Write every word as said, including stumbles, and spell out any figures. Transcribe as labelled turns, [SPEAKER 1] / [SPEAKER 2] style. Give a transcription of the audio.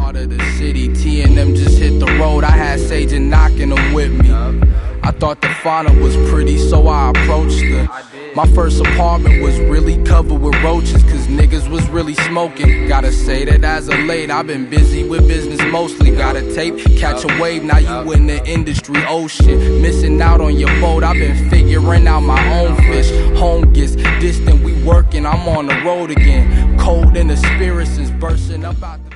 [SPEAKER 1] heart of the city. T and M just hit the road. I had Sage and knocking them with me. I thought the fauna was pretty, so I approached her. My first apartment was really covered with roaches, cause niggas was really smoking. Gotta say that as of late, I've been busy with business mostly. Got a tape, catch a wave, now you in the industry ocean. Missing out on your boat, I've been figuring out my own fish. Home gets distant, we working, I'm on the road again. Cold in the spirits is bursting up out the